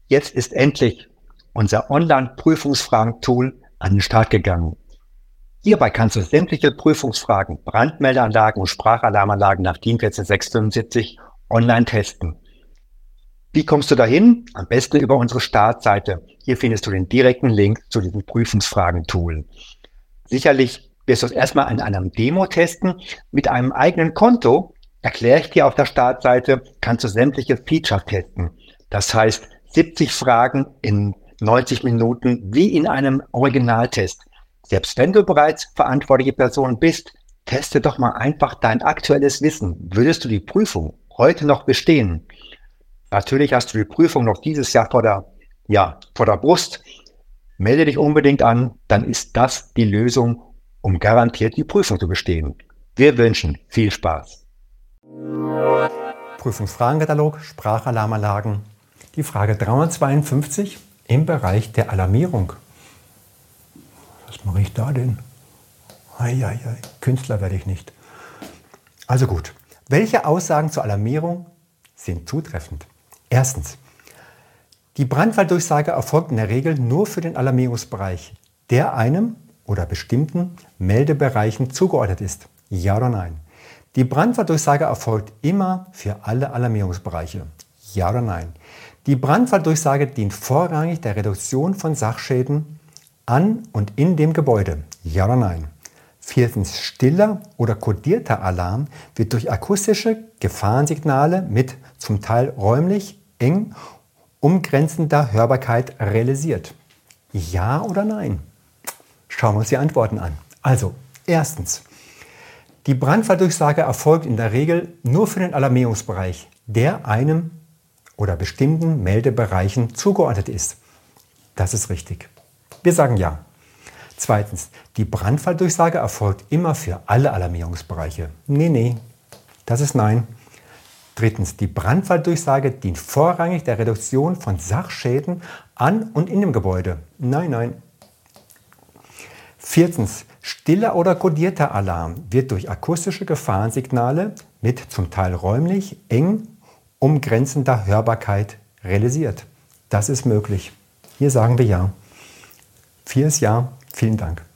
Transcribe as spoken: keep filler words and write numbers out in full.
Jetzt ist endlich unser Online-Prüfungsfragen-Tool an den Start gegangen. Hierbei kannst du sämtliche Prüfungsfragen, Brandmeldeanlagen und Sprachalarmanlagen nach DIN eins vier sechs fünf online testen. Wie kommst du dahin? Am besten über unsere Startseite. Hier findest du den direkten Link zu diesem Prüfungsfragen-Tool. Sicherlich wirst du es erstmal in einem Demo testen. Mit einem eigenen Konto, erkläre ich dir auf der Startseite, kannst du sämtliche Features testen. Das heißt, siebzig Fragen in neunzig Minuten wie in einem Originaltest. Selbst wenn du bereits verantwortliche Person bist, teste doch mal einfach dein aktuelles Wissen. Würdest du die Prüfung heute noch bestehen? Natürlich hast du die Prüfung noch dieses Jahr vor der, ja, vor der Brust. Melde dich unbedingt an, dann ist das die Lösung, um garantiert die Prüfung zu bestehen. Wir wünschen viel Spaß. Prüfungsfragenkatalog, Sprachalarmanlagen. Die Frage dreihundertzweiundfünfzig im Bereich der Alarmierung. Was mache ich da denn? Eieiei, Künstler werde ich nicht. Also gut. Welche Aussagen zur Alarmierung sind zutreffend? Erstens. Die Brandfalldurchsage erfolgt in der Regel nur für den Alarmierungsbereich, der einem oder bestimmten Meldebereichen zugeordnet ist. Ja oder nein? Die Brandfalldurchsage erfolgt immer für alle Alarmierungsbereiche. Ja oder nein? Die Brandfalldurchsage dient vorrangig der Reduktion von Sachschäden an und in dem Gebäude. Ja oder nein? Viertens. Stiller oder kodierter Alarm wird durch akustische Gefahrensignale mit zum Teil räumlich eng umgrenzender Hörbarkeit realisiert. Ja oder nein? Schauen wir uns die Antworten an. Also, erstens. Die Brandfalldurchsage erfolgt in der Regel nur für den Alarmierungsbereich, der einem oder bestimmten Meldebereichen zugeordnet ist. Das ist richtig. Wir sagen ja. Zweitens. Die Brandfalldurchsage erfolgt immer für alle Alarmierungsbereiche. Nee, nee. Das ist nein. Drittens. Die Brandfalldurchsage dient vorrangig der Reduktion von Sachschäden an und in dem Gebäude. Nein, nein. Viertens. Stiller oder kodierter Alarm wird durch akustische Gefahrensignale mit zum Teil räumlich eng umgrenzender Hörbarkeit realisiert. Das ist möglich. Hier sagen wir ja. Vier ist ja. Vielen Dank.